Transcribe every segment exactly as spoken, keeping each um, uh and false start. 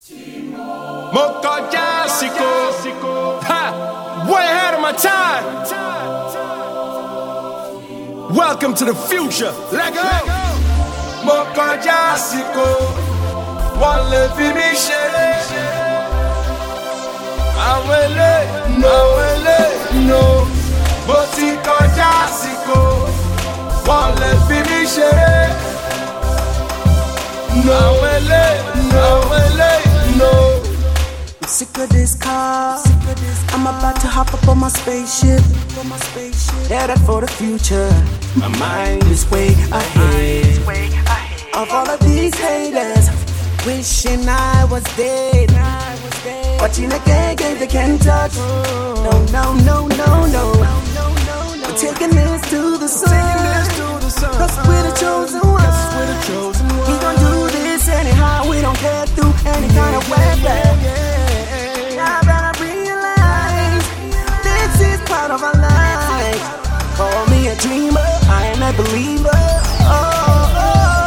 Mocha Jessico, ha, way ahead of my time. Welcome to the future. Let go. Mocha Jessico, one live in me share. I will let, no, I will let, no. Mocha Jessico, one live in me share. No, I will let, no, I will let, no. I'm sick of this car. I'm about to hop up on my spaceship. Headed for the future. My mind is way ahead of all of these haters. Wishing I was dead. Watching the gang, gang they can't touch. No, no, no, no, no. We're taking this to the sun. Cause we're the chosen ones. We gon' do this anyhow. We don't care through any kind of weather. Now that I realize this is part of our life. Call me a dreamer, I am a believer. Oh, oh,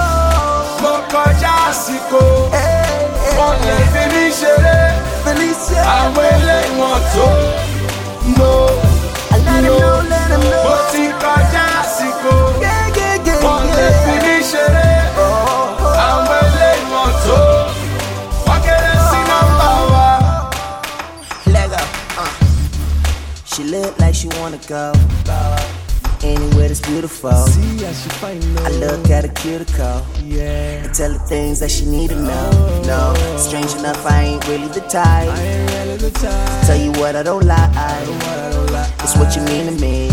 oh. Mocha Jessico, Hey, hey, one hey. live in me share. Felicia, I will let one to, no, I let him know, let him know. Mocha Jessico, Yeah, yeah, yeah, one live in yeah. me share. Oh, oh, I will let one to. What can I see number one? Lego, uh. She look like she wanna go anywhere that's beautiful. See how she find I look at her cuticle yeah. and tell her things that she need to know. No, strange enough, I ain't really the type. I ain't really the time. Tell you what, I don't lie. What I don't like. It's what you mean to me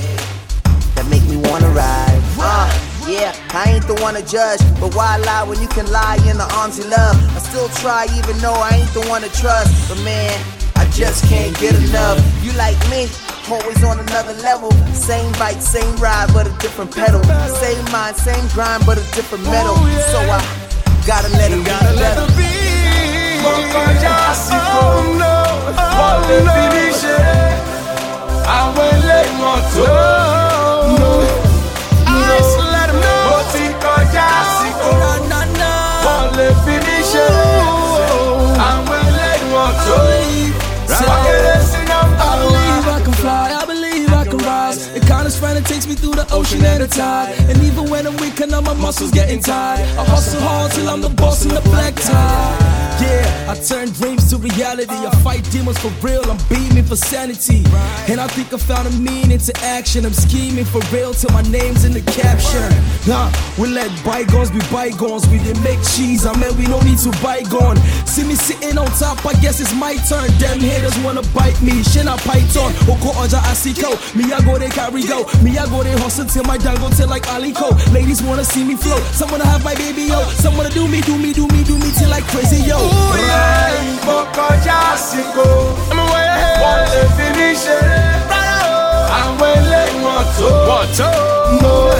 that make me wanna ride. Uh, yeah, I ain't the one to judge, but why lie when you can lie in the arms you love? I still try even though I ain't the one to trust. But man, I just can't get enough. You like me, always on another level. Same bike, same ride, but a different pedal. Same mind, same grind, but a different metal. So I gotta let it Gotta be let better. it be. Mocha Jessico, oh no, one live in me share. I will let one to, no, no. Let him know. Mocha Jessico, one live in me share. I will let one to. What can I see number I believe one? I can fly, I believe I can rise. The kindness friend takes me through the ocean and the tide. And even when I'm weak, I know my muscles getting tired. I hustle hard till I'm the boss in the black tie. Yeah, I turn dreams to reality. I fight demons for real, I'm beaming for sanity. And I think I found a meaning to action. I'm scheming for real till my name's in the caption. Nah, we let bygones be bygones. We didn't make cheese, I mean we don't need to bygone. See me sitting on top, I guess it's my turn. Them haters wanna bite me, shina python. Oko oja asiko, me I go they carry go. Me I go they hustle till my dango till like Aliko. Ladies wanna see me flow, some wanna have my baby yo. Some wanna do me, do me, do me, do me till like crazy yo. Ooh, yeah. Mocha Jessico, I'm way ahead. One live in me share. I will let one to, one to, no,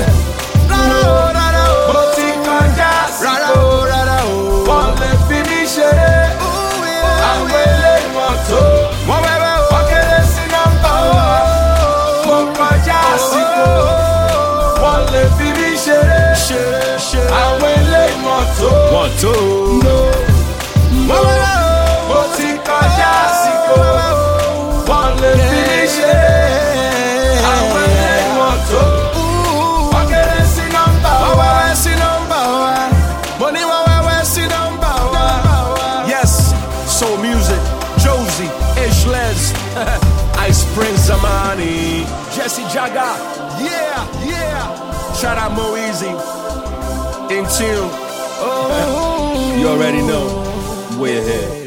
no. Mocha Jessico, one live in me share. I will let one to. What can I see number one? Mocha Jessico, one live in me share. I will let one to, one to, no. Mocha Jessico, one live in me share. I will let one to. What can I see number one? What can I see number one? Money, what can I see number one? Yes, soul music, Josie, Ishlez, Ice Prince Zamani, Jesse Jaga, yeah, yeah. Shout out Mo Easy, in tune. Oh, you already know, way ahead.